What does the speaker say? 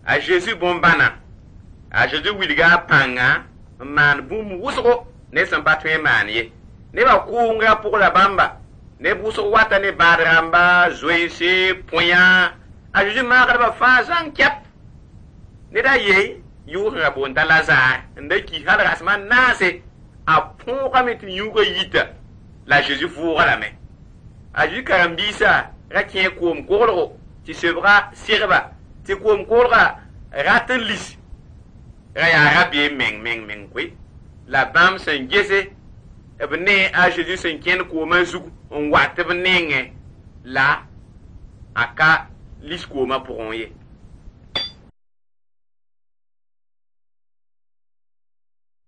A Jésus bombana. A Jésus wilga panga man bum wusgo ne san pa twen man ye. Ne ba kunga pour la bamba. Ne buso wata ne badrambá zoise ponya. A Jésus magra ba fa zan kep. Ne da ye yuga bon talaza nde ki hal rasman nase a ponga met yuga yita. La Jésus voura la main. A Jésus karambisa rakien kom korlo ti sebra sirba ti kom korga ratelis raya rabie meng kwe la bam sen gese ebne a Jésus sen ken ko manzu on wat ebne la aka lis ko ma pour on ye